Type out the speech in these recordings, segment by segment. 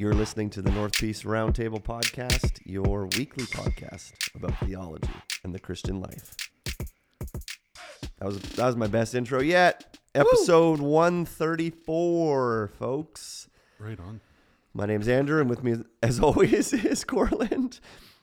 You're listening to the North Peace Roundtable Podcast, your weekly podcast about theology and the Christian life. That was my best intro yet. Episode 134, folks. Right on. My name's Andrew, and with me, as always, is Corland.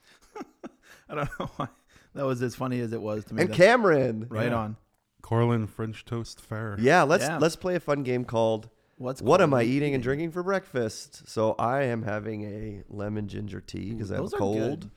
I don't know why that was as funny as it was to me. And Cameron. Right on. Corlin French Toast Fair. Yeah, let's play a fun game called What Am I Eating and Drinking for Breakfast? So I am having a lemon ginger tea because I have a cold.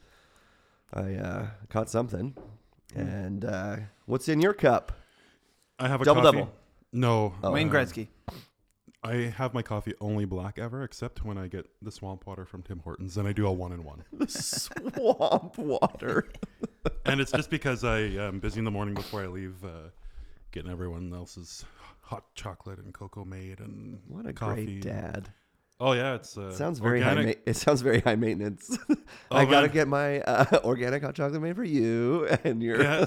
I caught something. And what's in your cup? I have a double. No. Wayne Gretzky. I have my coffee only black ever, except when I get the swamp water from Tim Hortons, and I do a 1-in-1. The swamp water. And it's just because I am busy in the morning before I leave, getting everyone else's hot chocolate and cocoa made and what a coffee. Great dad. Oh yeah, it's sounds very organic. it sounds very high maintenance. I gotta get my organic hot chocolate made for you and your. Yeah,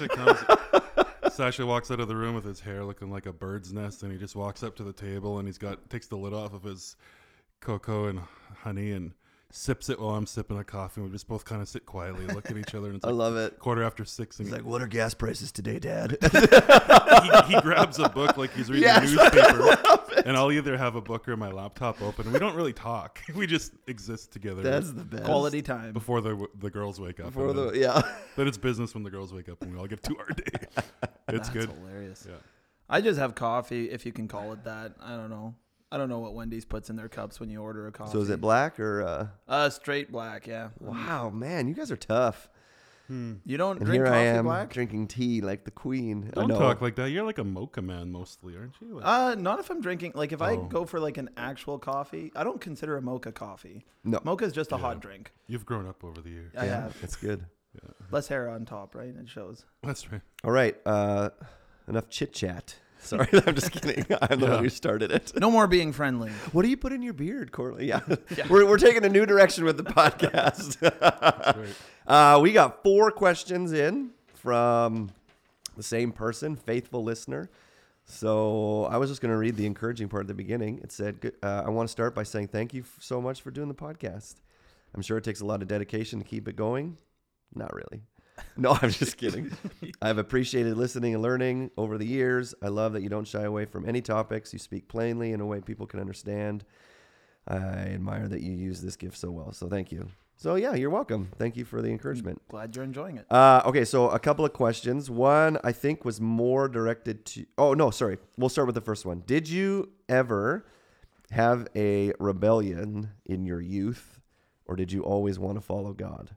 Sasha walks out of the room with his hair looking like a bird's nest, and he just walks up to the table and takes the lid off of his cocoa and honey and sips it while I'm sipping a coffee. And we just both kind of sit quietly and look at each other. And it's I love it. 6:15. And he's like, "What are gas prices today, Dad?" he grabs a book like he's reading a newspaper, and I'll either have a book or my laptop open. We don't really talk. We just exist together. That's the best. Quality time. Before the girls wake up. Then it's business when the girls wake up, and we all get 2 hour day. It's good. That's hilarious. Yeah. I just have coffee, if you can call it that. I don't know what Wendy's puts in their cups when you order a coffee. So is it black or? Straight black, yeah. Wow, man, you guys are tough. You don't And drink here coffee I am black? drinking tea like the queen. Don't talk like that. You're like a mocha man mostly, aren't you? Not if I'm drinking. Like if I go for like an actual coffee, I don't consider a mocha coffee. No, mocha is just a hot drink. You've grown up over the years. I have. It's good. Yeah. Less hair on top, right? It shows. That's right. All right, enough chit chat. Sorry, I'm just kidding. I'm the one who started it. No more being friendly. What do you put in your beard, Corley? Yeah. We're taking a new direction with the podcast. Right. We got 4 questions in from the same person, faithful listener. So I was just going to read the encouraging part at the beginning. It said, I want to start by saying thank you so much for doing the podcast. I'm sure it takes a lot of dedication to keep it going. Not really. No, I'm just kidding. I've appreciated listening and learning over the years. I love that you don't shy away from any topics. You speak plainly in a way people can understand. I admire that you use this gift so well. So thank you. So yeah, you're welcome. Thank you for the encouragement. Glad you're enjoying it. Okay, so a couple of questions. One, I think, was more directed to... Oh, no, sorry. We'll start with the first one. Did you ever have a rebellion in your youth, or did you always want to follow God?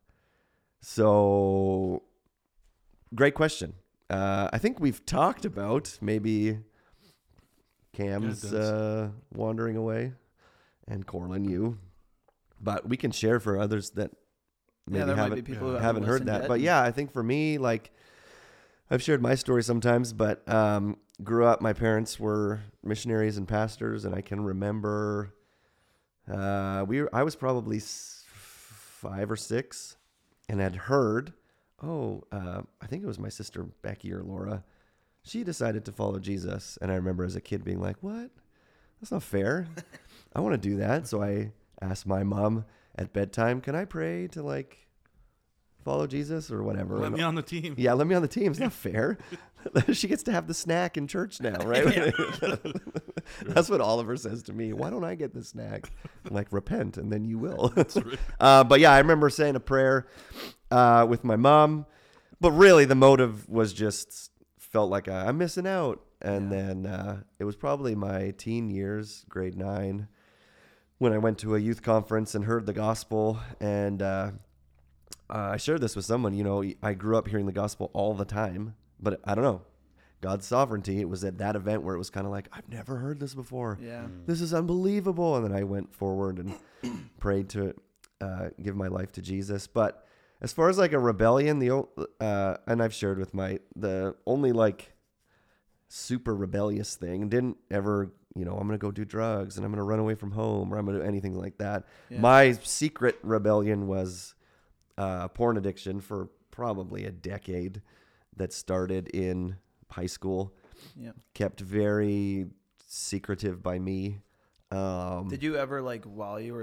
So, great question. I think we've talked about maybe Cam's wandering away and Corlin, you. But we can share for others that maybe haven't heard that. But yeah, I think for me, like, I've shared my story sometimes, but grew up, my parents were missionaries and pastors, and I can remember I was probably 5 or 6. And had heard, I think it was my sister Becky or Laura. She decided to follow Jesus. And I remember as a kid being like, what? That's not fair. I want to do that. So I asked my mom at bedtime, can I pray to like follow Jesus or whatever? Let me on the team. Yeah, let me on the team. It's not fair. She gets to have the snack in church now, right? That's what Oliver says to me. Why don't I get the snack? I'm like, repent, and then you will. That's right. But yeah, I remember saying a prayer with my mom. But really, the motive was just felt like I'm missing out. And then it was probably my teen years, grade 9, when I went to a youth conference and heard the gospel. And I shared this with someone. You know, I grew up hearing the gospel all the time. But I don't know, God's sovereignty. It was at that event where it was kind of like, I've never heard this before. Yeah. This is unbelievable. And then I went forward and prayed to give my life to Jesus. But as far as like a rebellion, and I've shared with the only like super rebellious thing, didn't ever, I'm going to go do drugs and I'm going to run away from home or I'm going to do anything like that. Yeah. My secret rebellion was porn addiction for probably a decade. That started in high school, kept very secretive by me. Did you ever, like, while you were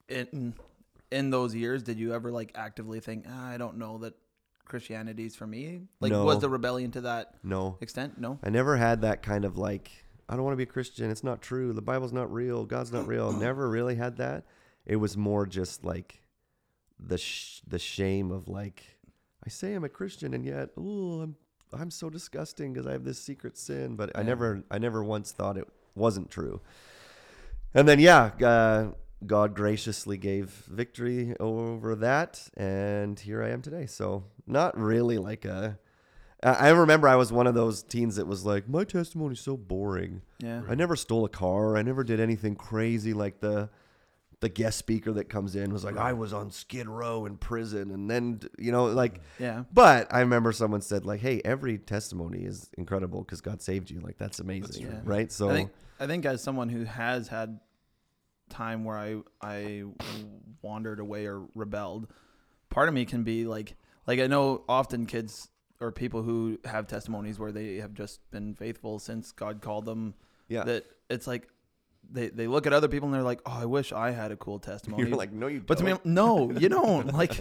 in those years, did you ever like actively think, I don't know that Christianity's for me? Like, No. was the rebellion to that No. extent? No. I never had that kind of like, I don't want to be a Christian. It's not true. The Bible's not real. God's not real. Never really had that. It was more just like the shame of like, I say I'm a Christian and yet, I'm so disgusting because I have this secret sin. But I never once thought it wasn't true. And then, God graciously gave victory over that. And here I am today. So not really like I remember I was one of those teens that was like, my testimony's so boring. Yeah. I never stole a car. I never did anything crazy like the guest speaker that comes in was like, I was on Skid Row in prison. And then, Yeah. But I remember someone said like, hey, every testimony is incredible because God saved you. Like, that's amazing. That's Right. So I think as someone who has had time where I wandered away or rebelled, part of me can be like I know often kids or people who have testimonies where they have just been faithful since God called them. Yeah. That it's like they look at other people and they're like, oh, I wish I had a cool testimony. You're like, no, you don't. But to me, no, you don't. Like,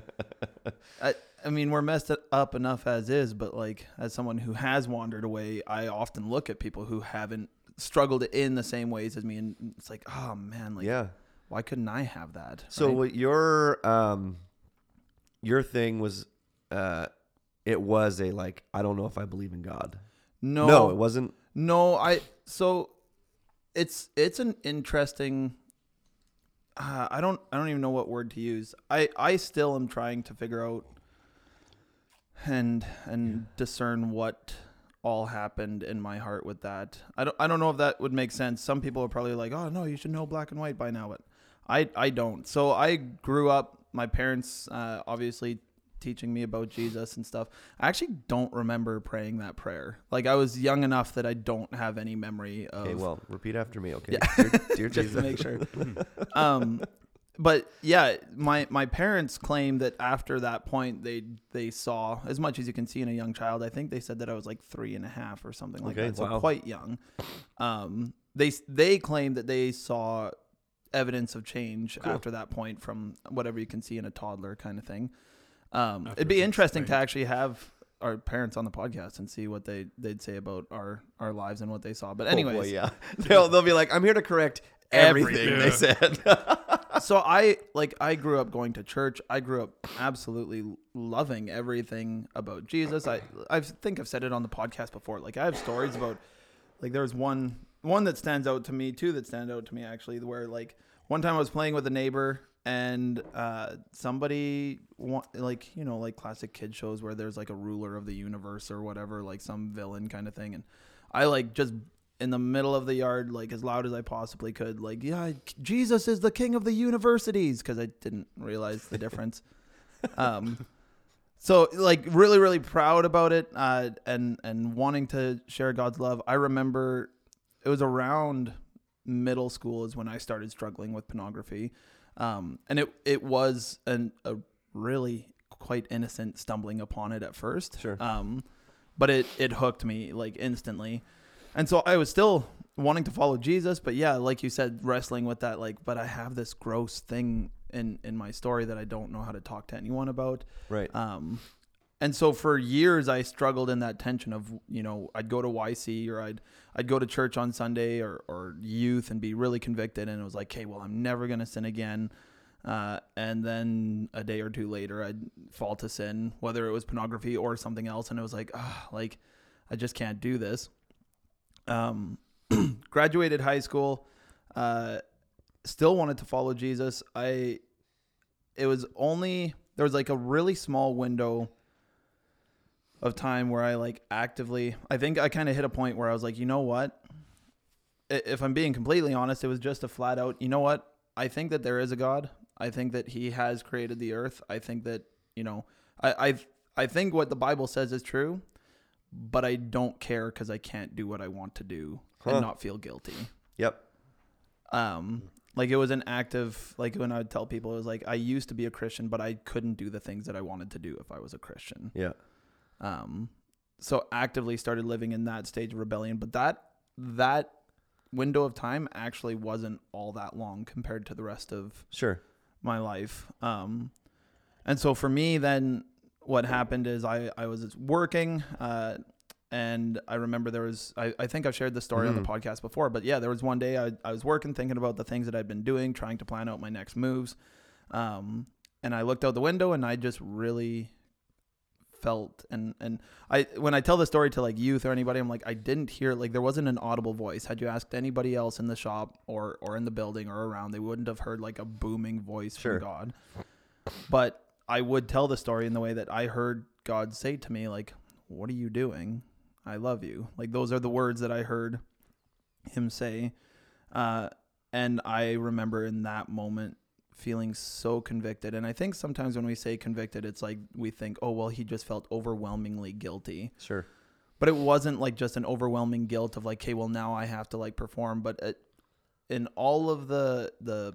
I mean, we're messed up enough as is, but like as someone who has wandered away, I often look at people who haven't struggled in the same ways as me, and it's like, oh man, like, why couldn't I have that? So right? what your thing was, it was a like, I don't know if I believe in God. No, it wasn't. No, so it's an interesting. I don't even know what word to use. I still am trying to figure out and discern what all happened in my heart with that. I don't know if that would make sense. Some people are probably like, oh no, you should know black and white by now, but I don't. So I grew up, my parents obviously teaching me about Jesus and stuff. I actually don't remember praying that prayer. Like, I was young enough that I don't have any memory of. Okay, well, repeat after me. Okay. Yeah. Dear Just Jesus. to make sure. But yeah, my parents claim that after that point they saw as much as you can see in a young child. I think they said that I was like 3.5 or something like that. So wow. quite young. They claim that they saw evidence of change after that point from whatever you can see in a toddler kind of thing. It'd be interesting to actually have our parents on the podcast and see what they'd say about our lives and what they saw. But anyways, oh boy, yeah, they'll be like, I'm here to correct everything they said. So I grew up going to church. I grew up absolutely loving everything about Jesus. I think I've said it on the podcast before. Like, I have stories about, like, there's one that stands out to me, two that stand out to me actually, where like one time I was playing with a neighbor and somebody like classic kid shows where there's like a ruler of the universe or whatever, like some villain kind of thing, and I like just in the middle of the yard, like as loud as I possibly could, like, yeah, Jesus is the king of the universities, because I didn't realize the difference. So like really, really proud about it, and wanting to share God's love. I remember it was around middle school is when I started struggling with pornography. And it was a really quite innocent stumbling upon it at first. Sure. But it hooked me like instantly. And so I was still wanting to follow Jesus, but yeah, like you said, wrestling with that, like, but I have this gross thing in my story that I don't know how to talk to anyone about. Right. And so for years I struggled in that tension of, I'd go to YC or I'd go to church on Sunday or youth and be really convicted. And it was like, okay, well, I'm never going to sin again. And then a day or two later, I'd fall to sin, whether it was pornography or something else. And it was like, I just can't do this. Graduated high school, still wanted to follow Jesus. There was like a really small window of time where I like actively, I think I kind of hit a point where I was like, you know what? If I'm being completely honest, it was just a flat out, you know what? I think that there is a God. I think that he has created the earth. I think that, I think what the Bible says is true, but I don't care because I can't do what I want to do and not feel guilty. Yep. Like it was an active, like when I would tell people, it was like, I used to be a Christian, but I couldn't do the things that I wanted to do if I was a Christian. Yeah. So actively started living in that stage of rebellion, but that window of time actually wasn't all that long compared to the rest of Sure. my life. And so for me, then what happened is I was working, and I remember there was, I think I've shared this story on the podcast before, but yeah, there was one day I was working, thinking about the things that I'd been doing, trying to plan out my next moves. And I looked out the window and I just really felt, and when I tell the story to like youth or anybody, I'm like, I didn't hear, like there wasn't an audible voice. Had you asked anybody else in the shop or in the building or around, they wouldn't have heard like a booming voice Sure. from God. But I would tell the story in the way that I heard God say to me, like, what are you doing? I love you. Like those are the words that I heard him say. And I remember in that moment feeling so convicted. And I think sometimes when we say convicted, it's like we think, oh, well, he just felt overwhelmingly guilty. Sure. But it wasn't like just an overwhelming guilt of like, hey, well, now I have to like perform. But in all of the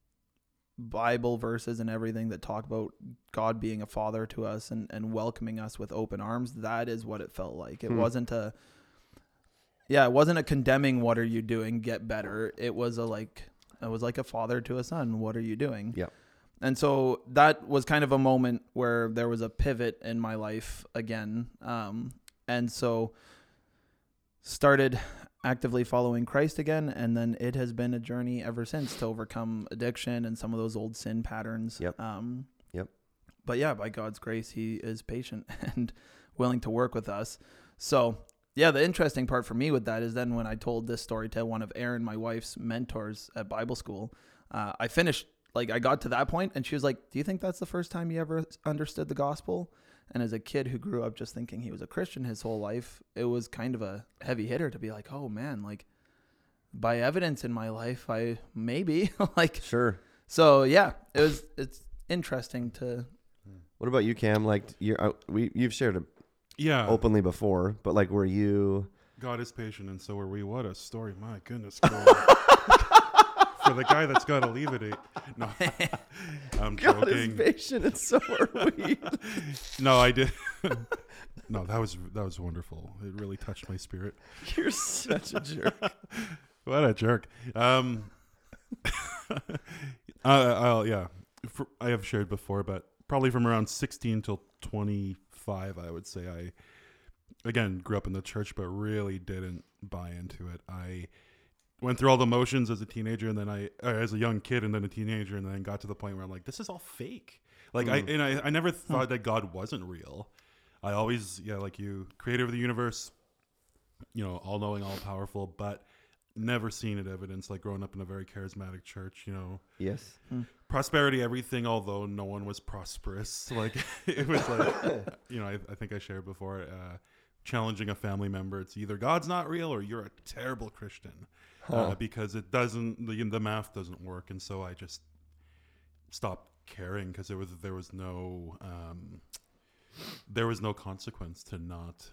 Bible verses and everything that talk about God being a father to us and welcoming us with open arms, that is what it felt like. It wasn't it wasn't a condemning, what are you doing, get better. It was like a father to a son, what are you doing? Yep. And so that was kind of a moment where there was a pivot in my life again. And so started actively following Christ again. And then it has been a journey ever since to overcome addiction and some of those old sin patterns. Yep. But yeah, by God's grace, he is patient and willing to work with us. So yeah, the interesting part for me with that is then when I told this story to one of Erin, my wife's mentors at Bible school, I finished, like I got to that point and she was like, do you think that's the first time you ever understood the gospel? And as a kid who grew up just thinking he was a Christian his whole life, it was kind of a heavy hitter to be like, oh man, like by evidence in my life, I maybe like, Sure. So yeah, it's interesting to. What about you, Cam? Like you've shared it Yeah. openly before, but like, were you? God is patient, and so are we. What a story. My goodness. For the guy that's got to leave it. No, I'm God is joking. patient, and so are we. No, I did. No, that was wonderful. It really touched my spirit. You're such a jerk. What a jerk. I have shared before, but probably from around 16 till 25, I would say I, again, grew up in the church, but really didn't buy into it. I went through all the motions as a teenager, and then as a young kid, and then a teenager, and then got to the point where I'm like, this is all fake. Like I never thought that God wasn't real. I always, like you, creator of the universe, all knowing, all powerful, but never seen it evidence, like growing up in a very charismatic church, Yes. prosperity, everything, although no one was prosperous. Like it was like, I think I shared before, challenging a family member. It's either God's not real or you're a terrible Christian, because it doesn't, the math doesn't work. And so I just stopped caring because there was no consequence to not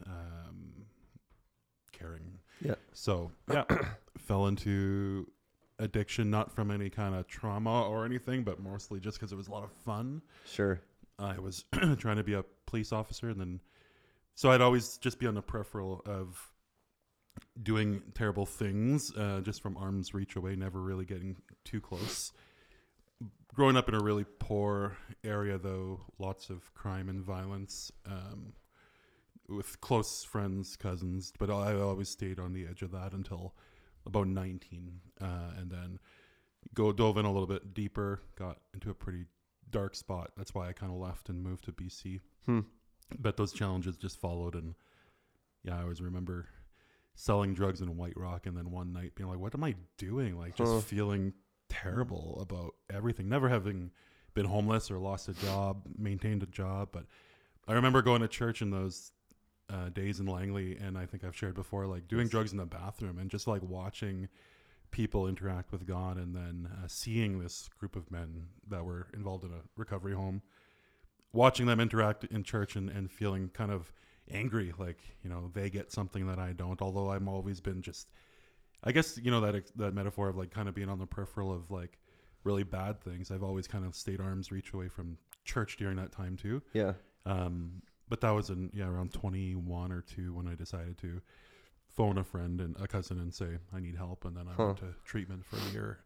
caring. Yeah. So fell into addiction, not from any kind of trauma or anything, but mostly just because it was a lot of fun. Sure. I was trying to be a police officer, and then so I'd always just be on the peripheral of doing terrible things, just from arm's reach away, never really getting too close. Growing up in a really poor area, though, lots of crime and violence, with close friends, cousins, but I always stayed on the edge of that until about 19, and then dove in a little bit deeper, got into a pretty dark spot. That's why I kind of left and moved to BC. But those challenges just followed, and I always remember selling drugs in White Rock, and then one night being like, what am I doing? Like just feeling terrible about everything, never having been homeless or lost a job, maintained a job. But I remember going to church in those days in Langley, and I think I've shared before, like doing drugs in the bathroom and just like watching people interact with God, and then seeing this group of men that were involved in a recovery home, watching them interact in church and feeling kind of angry, like, they get something that I don't, although I'm always been just, I guess, that metaphor of like kind of being on the peripheral of like really bad things. I've always kind of stayed arm's reach away from church during that time too. Yeah. But that was around 21 or 2 when I decided to phone a friend and a cousin and say I need help, and then I went to treatment for a year.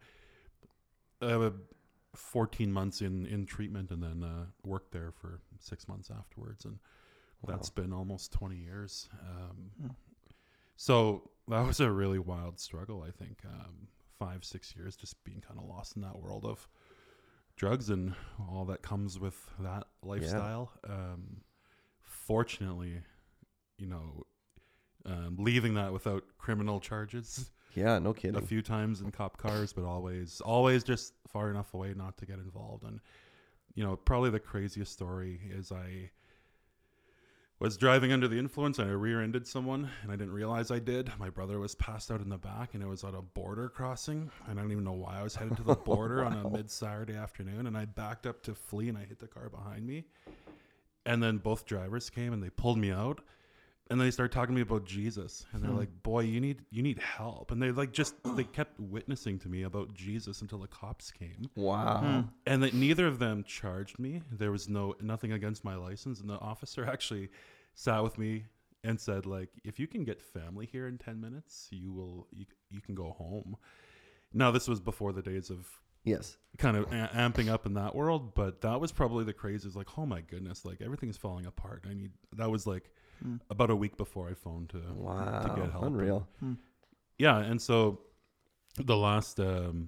14 months in treatment, and then worked there for 6 months afterwards, and that's been almost 20 years. So that was a really wild struggle, I think. 5-6 years just being kind of lost in that world of drugs and all that comes with that lifestyle. Fortunately, leaving that without criminal charges. Yeah, no kidding. A few times in cop cars, but always just far enough away not to get involved. And, probably the craziest story is I was driving under the influence and I rear-ended someone, and I didn't realize I did. My brother was passed out in the back, and it was at a border crossing, and I don't even know why I was headed to the border on a mid-Saturday afternoon, and I backed up to flee, and I hit the car behind me. And then both drivers came, and they pulled me out. And they started talking to me about Jesus, and they're like, "Boy, you need help." And they they kept witnessing to me about Jesus until the cops came. Wow. And that neither of them charged me. There was nothing against my license, and the officer actually sat with me and said, like, "If you can get family here in 10 minutes, you can go home." Now, this was before the days of Yes. kind of amping up in that world, but that was probably the craziest. Like, oh my goodness, like everything's falling apart. That was like about a week before I phoned to get help. Unreal. Yeah, and so the last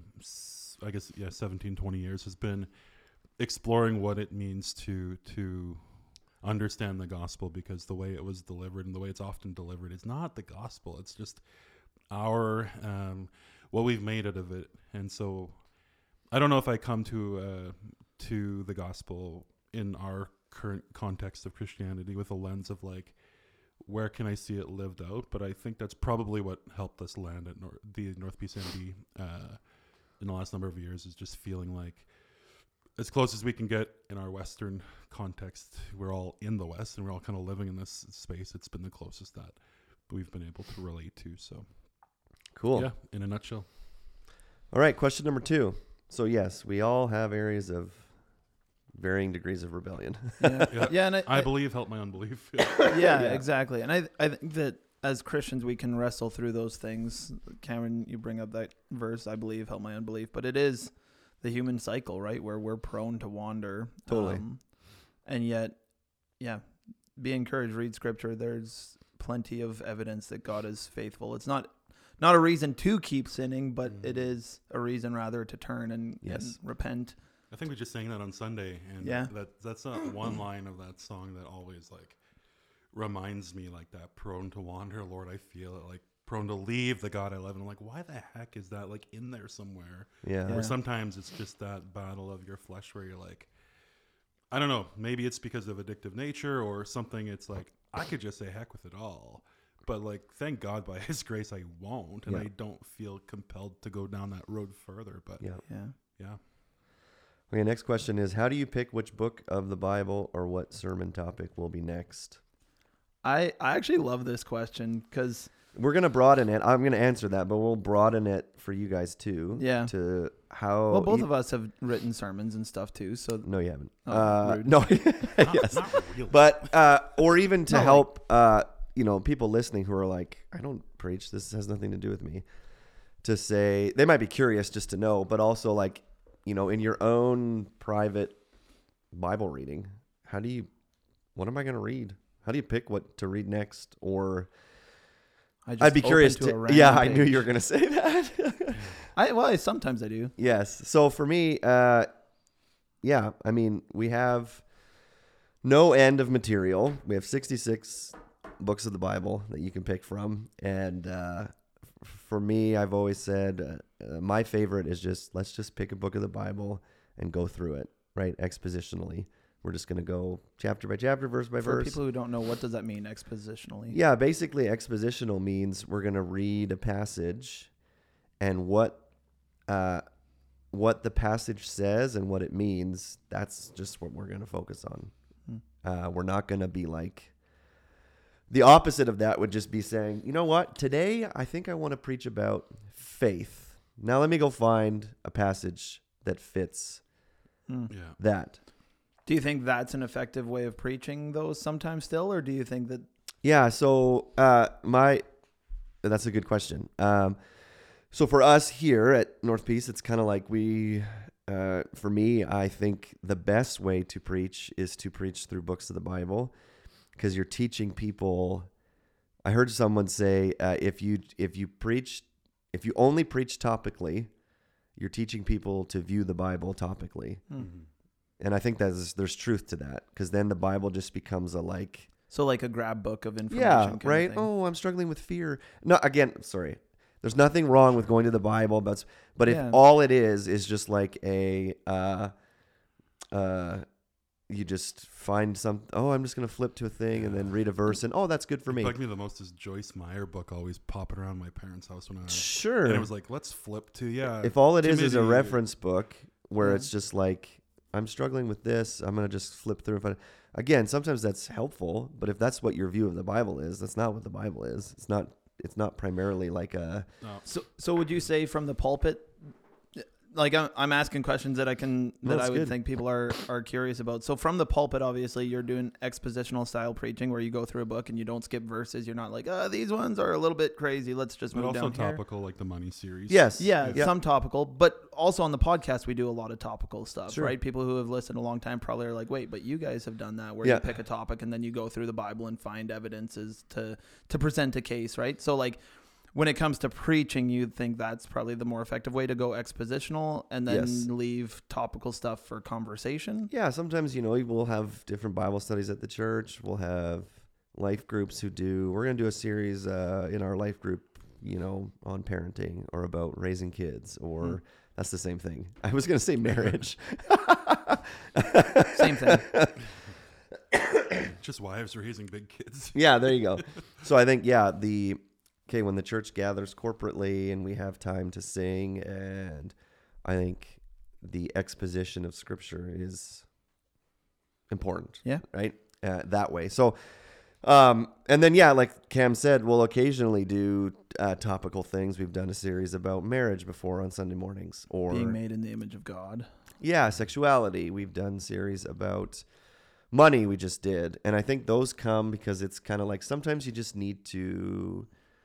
17, 20 years has been exploring what it means to understand the gospel, because the way it was delivered and the way it's often delivered is not the gospel. It's just our what we've made out of it. And so I don't know if I come to the gospel in our current context of Christianity with a lens of like, where can I see it lived out? But I think that's probably what helped us land at the North Peace NB in the last number of years, is just feeling like as close as we can get in our Western context. We're all in the West and we're all kind of living in this space. It's been the closest that we've been able to relate to. So cool. Yeah, in a nutshell. All right, question number 2. So yes, we all have areas of varying degrees of rebellion. Yeah, and I believe help my unbelief. Yeah, exactly. And I think that as Christians we can wrestle through those things. Cameron, you bring up that verse, I believe help my unbelief, but it is the human cycle, right, where we're prone to wander. Totally. And yet, yeah, be encouraged, read scripture. There's plenty of evidence that God is faithful. It's not a reason to keep sinning, but it is a reason rather to turn and repent. I think we just sang that on Sunday, and that's not one line of that song that always like reminds me like that prone to wander, Lord, I feel it, like prone to leave the God I love. And I'm like, why the heck is that like in there somewhere? Yeah. Or sometimes it's just that battle of your flesh where you're like, I don't know, maybe it's because of addictive nature or something. It's like, I could just say heck with it all. But like, thank God by his grace, I won't. And I don't feel compelled to go down that road further. But yeah. Okay, next question is, how do you pick which book of the Bible or what sermon topic will be next? I actually love this question because we're going to broaden it. I'm going to answer that, but we'll broaden it for you guys too. Yeah. To how... Well, both of us have written sermons and stuff too, so... No, you haven't. Rude. No. Yes. Not really. But, or even to help, people listening who are like, I don't preach, this has nothing to do with me, to say, they might be curious just to know, but also like, in your own private Bible reading, what am I going to read? How do you pick what to read next? Or I'd be curious to I knew you were going to say that. Sometimes I do. Yes. So for me, I mean, we have no end of material. We have 66 books of the Bible that you can pick from. And for me, I've always said my favorite is let's just pick a book of the Bible and go through it, right? Expositionally. We're just going to go chapter by chapter, verse by verse. For people who don't know, what does that mean, expositionally? Yeah, basically expositional means we're going to read a passage and what the passage says and what it means, that's just what we're going to focus on. We're not going to be like... The opposite of that would just be saying, you know what, today I think I want to preach about faith. Now let me go find a passage that fits that. Do you think that's an effective way of preaching, though, sometimes still? Or do you think that... Yeah, so that's a good question. So for us here at North Peace, it's kind of like for me, I think the best way to preach is to preach through books of the Bible, because you're teaching people. I heard someone say, if you only preach topically, you're teaching people to view the Bible topically. Mm-hmm. And I think there's truth to that, because then the Bible just becomes So like a grab book of information. yeah, kind right. Of thing. Oh, I'm struggling with fear. No, again, sorry. There's nothing wrong with going to the Bible, but if all it is just like you just find I'm just going to flip to a thing and then read a verse and that's good for me. What bugged me the most is Joyce Meyer book always popping around my parents' house when I was sure. And it was like, let's flip to If all it is a Timothy. reference book where it's just like, I'm struggling with this, I'm going to just flip through. Again, sometimes that's helpful, but if that's what your view of the Bible is, that's not what the Bible is. It's not primarily like a. No. So would you say from the pulpit, like I'm asking questions that I would good. think people are curious about. So from the pulpit, obviously you're doing expositional style preaching where you go through a book and you don't skip verses. You're not like, these ones are a little bit crazy. Let's just But move also down here. topical, like the money series. Yes. Yeah, some topical, but also on the podcast we do a lot of topical stuff, Sure. right? People who have listened a long time probably are like, wait, but you guys have done that where Yeah. you pick a topic and then you go through the Bible and find evidences to present a case, right? So like when it comes to preaching, you'd think that's probably the more effective way to go expositional and then Yes. leave topical stuff for conversation. Yeah, sometimes, we'll have different Bible studies at the church. We'll have life groups we're going to do a series in our life group, on parenting or about raising kids, or that's the same thing. I was going to say marriage. Same thing. Just wives raising big kids. Yeah, there you go. So I think, when the church gathers corporately and we have time to sing, and I think the exposition of Scripture is important. Yeah. Right? That way. So, and then, like Cam said, we'll occasionally do topical things. We've done a series about marriage before on Sunday mornings, or Being made in the image of God. yeah, sexuality. We've done series about money. We just did. And I think those come because it's kind of like sometimes you just need to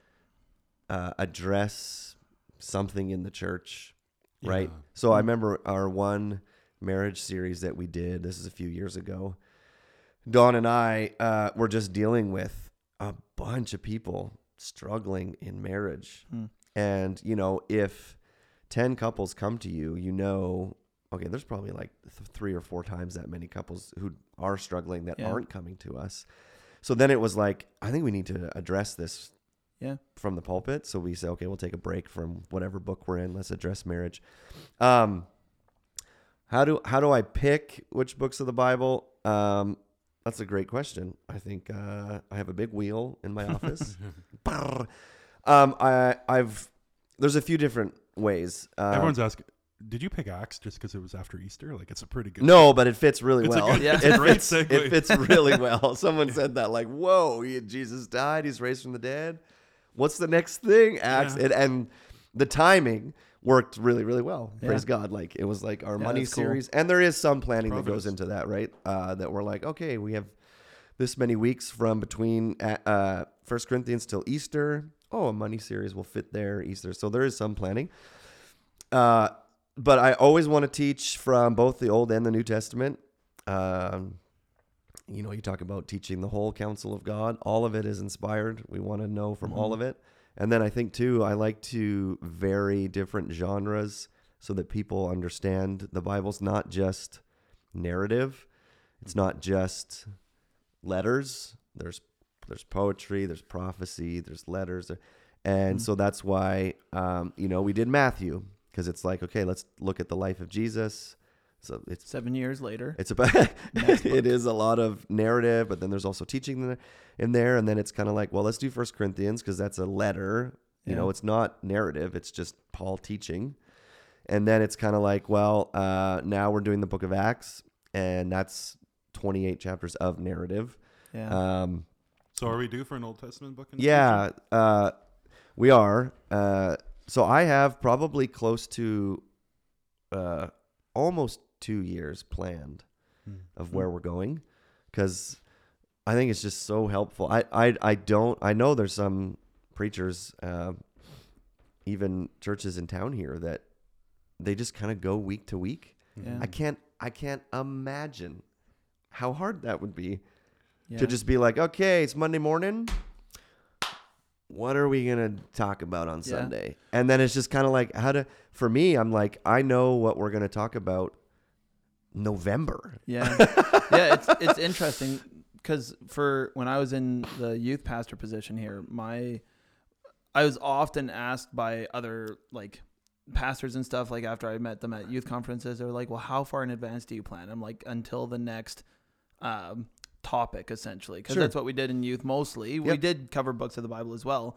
address something in the church, right? Yeah. So I remember our one marriage series that we did. This is a few years ago. Dawn and I were just dealing with a bunch of people struggling in marriage. And, if 10 couples come to you, okay, there's probably like 3 or 4 times that many couples who are struggling that aren't coming to us. So then it was like, I think we need to address this from the pulpit. So we say, okay, we'll take a break from whatever book we're in. Let's address marriage. How do I pick which books of the Bible? That's a great question. I think I have a big wheel in my office. There's a few different ways. Everyone's asking, did you pick Acts just because it was after Easter? Like, it's a pretty good. No, but it fits really It's a well. good- it's a great segue. It fits really well. Someone said that, like, whoa, Jesus died. He's raised from the dead. What's the next thing? Acts. Yeah. And the timing worked really, really well. Yeah. Praise God. Like, it was like our money that's cool. series. And there is some planning that Providence. goes into that, right? That we're like, okay, we have this many weeks from between 1 Corinthians till Easter. Oh, a money series will fit there, Easter. So there is some planning. But I always want to teach from both the Old and the New Testament. You talk about teaching the whole counsel of God. All of it is inspired. We want to know from all of it. And then I think, too, I like to vary different genres so that people understand the Bible's not just narrative. It's not just letters. There's poetry, there's prophecy, there's letters. And so that's why, we did Matthew, because it's like, okay, let's look at the life of Jesus. So it's 7 years later. it's about it is a lot of narrative, but then there's also teaching in there, and then it's kind of like, well, let's do 1 Corinthians because that's a letter. It's not narrative; it's just Paul teaching. And then it's kind of like, well, now we're doing the book of Acts, and that's 28 chapters of narrative. Yeah. So are we due for an Old Testament book? In the Yeah, future? we are. So I have probably close to almost 2 years planned of where we're going, because I think it's just so helpful. I know there's some preachers, even churches in town here, that they just kind of go week to week. Yeah. I can't imagine how hard that would be Yeah. to just be like, okay, it's Monday morning. What are we going to talk about on Yeah. Sunday? And then it's just kind of like for me, I'm like, I know what we're going to talk about November. Yeah. Yeah. It's interesting because for when I was in the youth pastor position here, I was often asked by other like pastors and stuff, like after I met them at youth conferences, they were like, well, how far in advance do you plan? I'm like, until the next topic, essentially, because Sure. that's what we did in youth mostly. We Yep. did cover books of the Bible as well.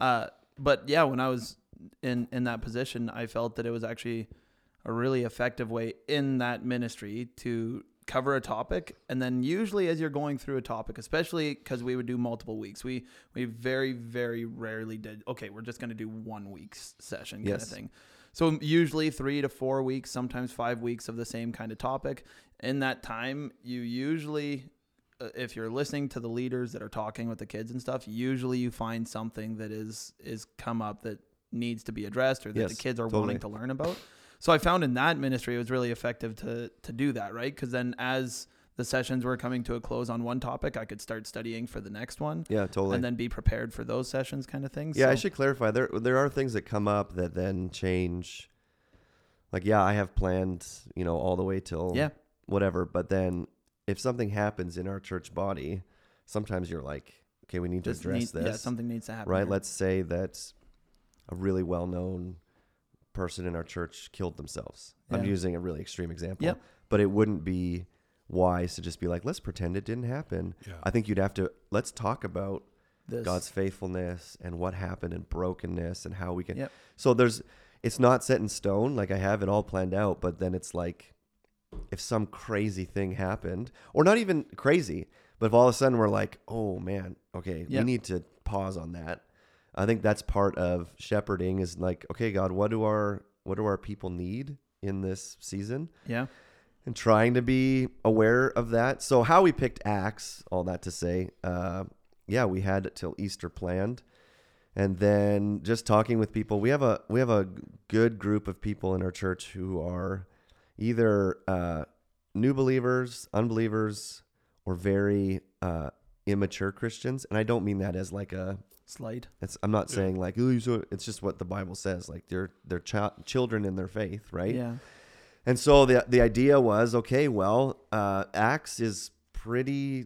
But yeah, when I was in that position, I felt that it was actually a really effective way in that ministry to cover a topic. And then usually as you're going through a topic, especially because we would do multiple weeks, we very, very rarely did, okay, we're just going to do 1 week's session kind Yes. of thing. So usually 3 to 4 weeks, sometimes 5 weeks of the same kind of topic. In that time, you usually, if you're listening to the leaders that are talking with the kids and stuff, usually you find something that is come up that needs to be addressed or that Yes, the kids are totally. wanting to learn about. So I found in that ministry, it was really effective to do that, right? Because then as the sessions were coming to a close on one topic, I could start studying for the next one. Yeah, totally. And then be prepared for those sessions kind of things. Yeah, I So- should clarify. There are things that come up that then change. Like, yeah, I have planned, all the way till Yeah. whatever. But then if something happens in our church body, sometimes you're like, okay, we need to address this. Yeah, something needs to happen. right? here. Let's say that a really well-known person in our church killed themselves. I'm Yeah. using a really extreme example. Yep. But it wouldn't be wise to just be like, let's pretend it didn't happen. Yeah. I think you'd have to, let's talk about This. God's faithfulness and what happened and brokenness and how we can. Yep. So it's not set in stone. Like, I have it all planned out, but then it's like, if some crazy thing happened, or not even crazy, but if all of a sudden we're like, oh man, okay, we Yep. need to pause on that. I think that's part of shepherding, is like, okay, God, what do our people need in this season? Yeah. And trying to be aware of that. So how we picked Acts, all that to say, we had it till Easter planned. And then just talking with people, we have a good group of people in our church who are either new believers, unbelievers, or very immature Christians. And I don't mean that as like Slight. I'm not saying like, ooh, it's just what the Bible says. Like, they're children in their faith, right? Yeah. And so the idea was, okay, well, Acts is pretty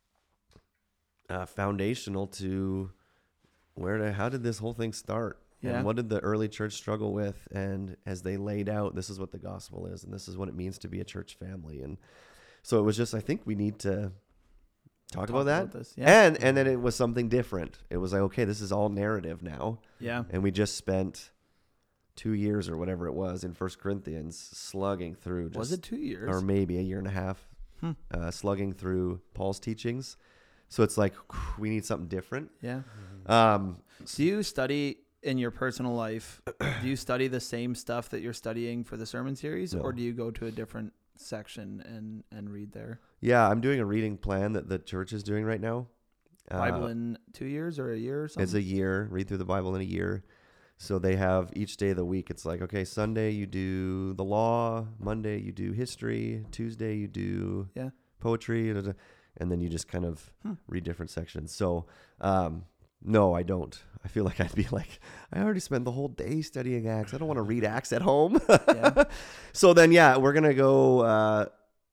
foundational to how did this whole thing start? Yeah. And what did the early church struggle with? And as they laid out, this is what the gospel is, and this is what it means to be a church family. And so it was just, I think we need to talk about that. This. Yeah. And then it was something different. It was like, okay, this is all narrative now. Yeah. And we just spent 2 years or whatever it was in 1 Corinthians slugging through. Was it 2 years? Or maybe a year and a half, slugging through Paul's teachings. So it's like, we need something different. Yeah. Um, Do you study in your personal life? Do you study the same stuff that you're studying for the sermon series, No. or do you go to a different section and read there? yeah, I'm doing a reading plan that the church is doing right now. Bible in 2 years or a year or something? It's a year. Read through the Bible in a year. So they have each day of the week. It's like, okay, Sunday you do the law, Monday you do history, Tuesday you do Yeah. poetry, and then you just kind of read different sections. So, no, I don't. I feel like I'd be like, I already spent the whole day studying Acts. I don't want to read Acts at home. Yeah. So then, we're going to go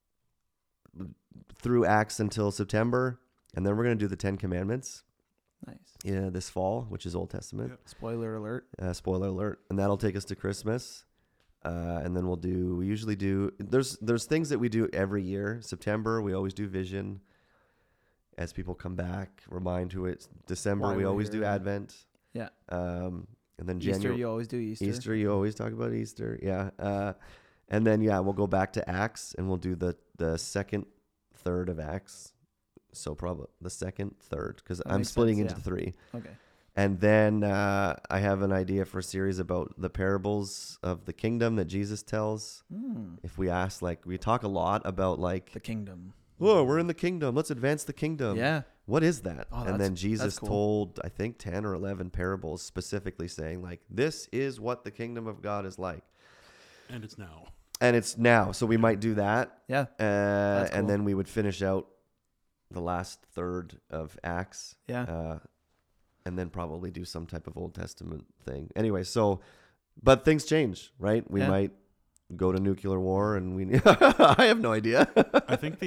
through Acts until September, and then we're going to do the 10 Commandments Nice. this fall, which is Old Testament. Yep. Spoiler alert. Spoiler alert. And that'll take us to Christmas. And then we usually do, there's things that we do every year. September, we always do Vision. As people come back, remind who it's December. Why We we're always here, do yeah. Advent. Yeah. And then Easter, January. you always do Easter. Easter, you always talk about Easter. Yeah. And then, we'll go back to Acts, and we'll do the second third of Acts. So probably the second third, because That I'm makes splitting sense, into 3. Okay. And then I have an idea for a series about the parables of the kingdom that Jesus tells. If we ask, we talk a lot about The kingdom. oh, we're in the kingdom. Let's advance the kingdom. Yeah. What is that? Oh, and that's- then Jesus that's cool. told, I think, 10 or 11 parables specifically saying, like, this is what the kingdom of God is like. And it's now. And it's now. So we might do that. Yeah. And cool. then we would finish out the last third of Acts. Yeah. And then probably do some type of Old Testament thing. Anyway, so, but things change, right? We Yeah. might go to nuclear war and we, I have no idea. I think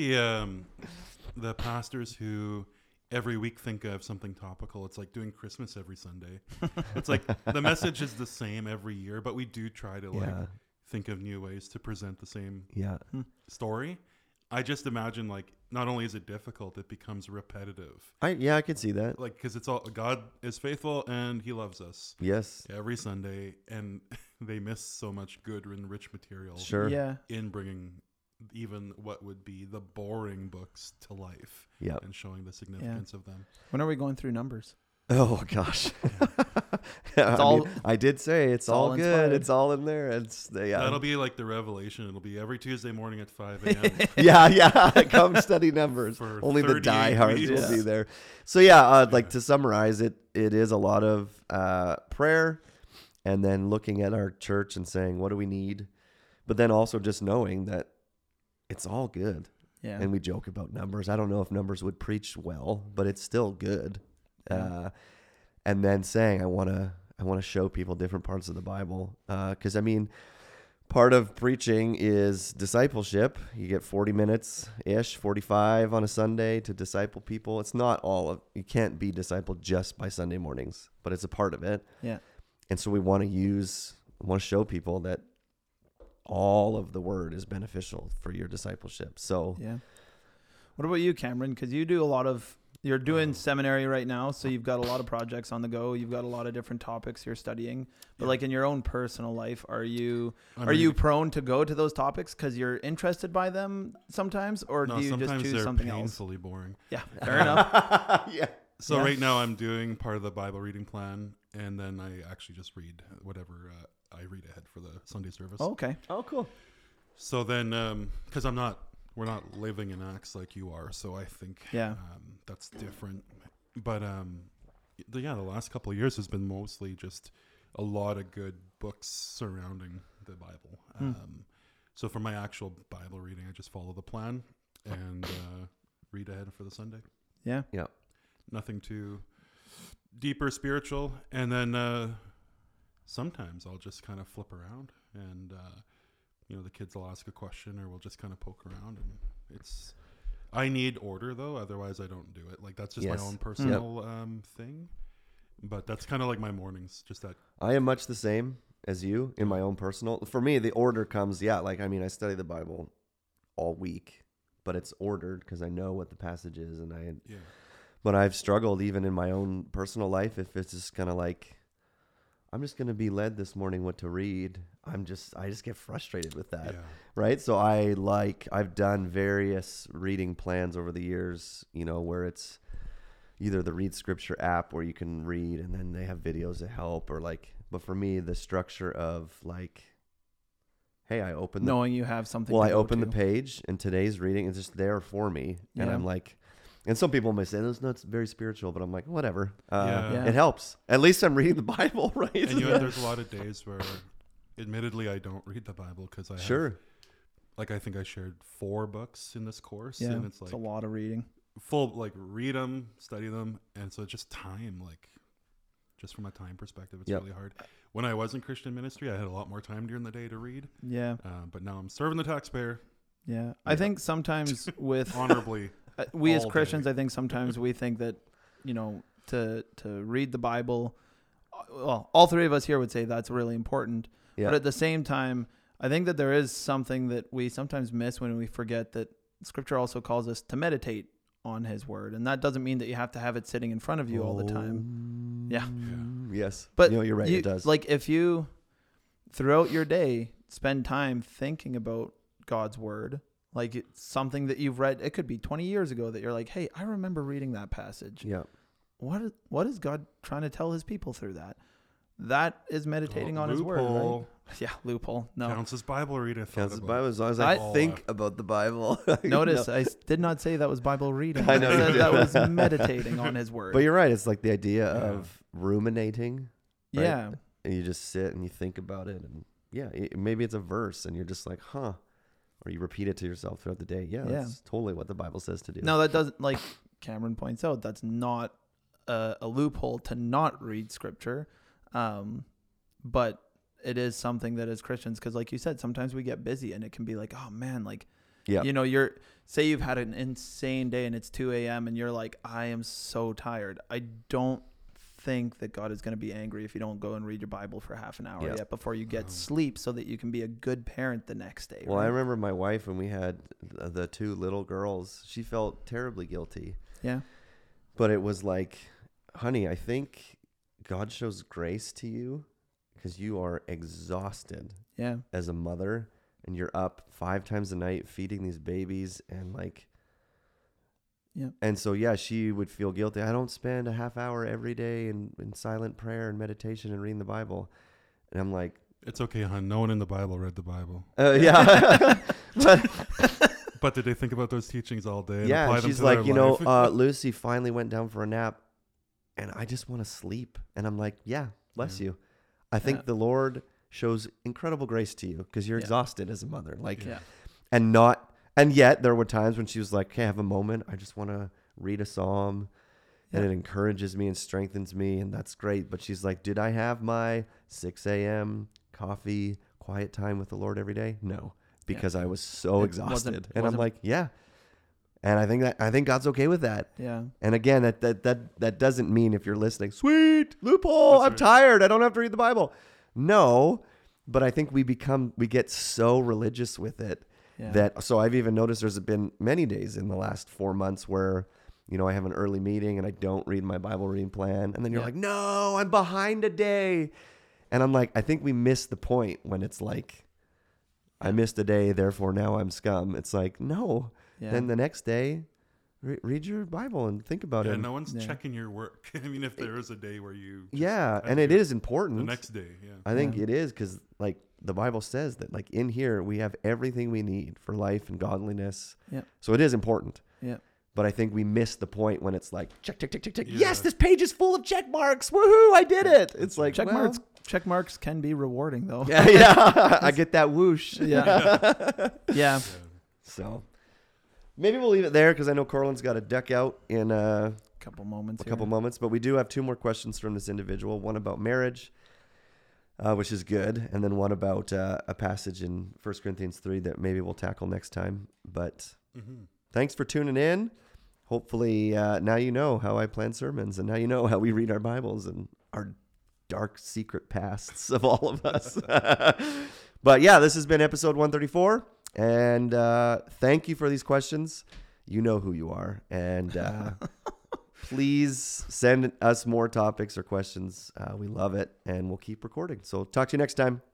the pastors who every week think of something topical, it's like doing Christmas every Sunday. It's like the message is the same every year, but we do try to like Yeah. think of new ways to present the same Yeah. story. I just imagine like not only is it difficult, it becomes repetitive. I could see that. Like because it's all God is faithful and He loves us Yes. every Sunday, and they miss so much good and rich material Sure. Yeah. in bringing even what would be the boring books to life Yeah. and showing the significance of them. When are we going through Numbers? Oh gosh. all- I did say it's all good. inspired. It's all in there. It's That'll be like the revelation. It'll be every Tuesday morning at 5 a.m. yeah. Come study Numbers. For Only the 38 diehards weeks. will be there. So yeah, like to summarize it, it is a lot of prayer, and then looking at our church and saying, what do we need? But then also just knowing that it's all good. Yeah. And we joke about Numbers. I don't know if Numbers would preach well, but it's still good. Yeah. And then saying, I want to show people different parts of the Bible. Because I mean, part of preaching is discipleship. You get 40 minutes ish, 45 on a Sunday to disciple people. It's not all of, you can't be discipled just by Sunday mornings, but it's a part of it. Yeah. And so we want to show people that all of the word is beneficial for your discipleship. So Yeah. What about you, Cameron? Because you do you're doing seminary right now, so you've got a lot of projects on the go. You've got a lot of different topics you're studying. But Yeah. like in your own personal life, are you I'm you reading- prone to go to those topics because you're interested by them sometimes, or No, do you just sometimes choose they're something else? painfully boring. Yeah, fair enough. yeah. So Yeah. right now I'm doing part of the Bible reading plan, and then I actually just read whatever I read ahead for the Sunday service. Oh, okay. Oh, cool. So then, because we're not living in Acts like you are, so I think Yeah. that's different. But the last couple of years has been mostly just a lot of good books surrounding the Bible. So for my actual Bible reading, I just follow the plan and read ahead for the Sunday. Yeah. Yeah. Nothing too deep or spiritual. And then sometimes I'll just kind of flip around and, the kids will ask a question or we'll just kind of poke around. And I need order though. Otherwise I don't do it. Like that's just Yes. my own personal thing. But that's kind of like my mornings, just that. I am much the same as you in my own personal. For me, the order comes, I study the Bible all week, but it's ordered because I know what the passage is, but I've struggled even in my own personal life if it's just kind of like, I'm just going to be led this morning what to read. I just get frustrated with that. Yeah. Right. So I've done various reading plans over the years, where it's either the Read Scripture app where you can read and then they have videos to help but for me, the structure of hey, I open Knowing you have something. I to go open to. the page and today's reading is just there for me. And Yeah. I'm like, and some people may say that's not very spiritual, but I'm like, whatever. Yeah. It helps. At least I'm reading the Bible, right? And there's a lot of days where admittedly I don't read the Bible because I have, I think I shared 4 books in this course. Yeah. And it's It's a lot of reading. read them, study them. And so just time, just from a time perspective, it's really hard. When I was in Christian ministry, I had a lot more time during the day to read. Yeah. But now I'm serving the taxpayer Yeah. I think sometimes with honorably. we as all Christians, day. I think sometimes we think that, to read the Bible, well, all 3 of us here would say that's really important. Yeah. But at the same time, I think that there is something that we sometimes miss when we forget that Scripture also calls us to meditate on His Word. And that doesn't mean that you have to have it sitting in front of you all the time. Yeah. Yes. But you're right. It does. If you, throughout your day, spend time thinking about God's Word, it's something that you've read, it could be 20 years ago that you're like, hey, I remember reading that passage. Yeah. What is God trying to tell His people through that? that is meditating on his word, right? Loophole. Yeah, loophole. No. Counts as Bible reading. Counts as Bible as long as I think about the Bible. Notice I did not say that was Bible reading. I know I you said did. that was meditating on his word. But you're right. It's like the idea of ruminating. Right? Yeah. And you just sit and you think about it. And maybe it's a verse and you're just like, huh. Or you repeat it to yourself throughout the day. Yeah, that's totally what the Bible says to do. No, that doesn't, like Cameron points out, that's not a loophole to not read scripture. But it is something that as Christians, because like you said, sometimes we get busy and it can be like, oh man, like, you know, say you've had an insane day and it's 2 a.m. and you're like, I am so tired. I don't think that God is going to be angry if you don't go and read your Bible for half an hour yet before you get sleep so that you can be a good parent the next day. Well, right? I remember my wife, when we had the 2 little girls, she felt terribly guilty. Yeah. But it was like, honey, I think God shows grace to you because you are exhausted as a mother, and you're up 5 times a night feeding these babies, and like, and so she would feel guilty. I don't spend a half hour every day in silent prayer and meditation and reading the Bible, and I'm like, it's okay, hon. No one in the Bible read the Bible. But did they think about those teachings all day? And apply them she's to like, their life? Lucy finally went down for a nap, and I just want to sleep. And I'm like, bless you. I think the Lord shows incredible grace to you because you're exhausted as a mother. Like, and yet there were times when she was like, okay, I have a moment. I just want to read a psalm, and it encourages me and strengthens me, and that's great. But she's like, did I have my 6 a.m. coffee, quiet time with the Lord every day? No, because I was so exhausted. And I'm like, and I think God's okay with that. Yeah. And again, that doesn't mean, if you're listening, sweet loophole, I'm tired, I don't have to read the Bible. No, but I think we get so religious with it so I've even noticed there's been many days in the last 4 months where, I have an early meeting and I don't read my Bible reading plan. And then you're like, no, I'm behind a day. And I'm like, I think we miss the point when it's like, I missed a day, therefore now I'm scum. It's like, no. Yeah. Then the next day, read your Bible and think about it. No one's checking your work. I mean, if there is a day where you... and it is important. The next day, I think it is, because like the Bible says that like in here we have everything we need for life and godliness. Yeah. So it is important. Yeah. But I think we miss the point when it's like, check. Yeah. Yes, this page is full of check marks. Woohoo, I did it. It's like, check marks can be rewarding though. Yeah. I get that whoosh. Yeah. So maybe we'll leave it there because I know Corlin's got to duck out in a couple moments. But we do have 2 more questions from this individual. One about marriage, which is good, and then one about a passage in 1 Corinthians 3 that maybe we'll tackle next time. But thanks for tuning in. Hopefully now you know how I plan sermons, and now you know how we read our Bibles and our dark secret pasts of all of us. But this has been episode 134. And thank you for these questions. You know who you are. And please send us more topics or questions. We love it. And we'll keep recording. So talk to you next time.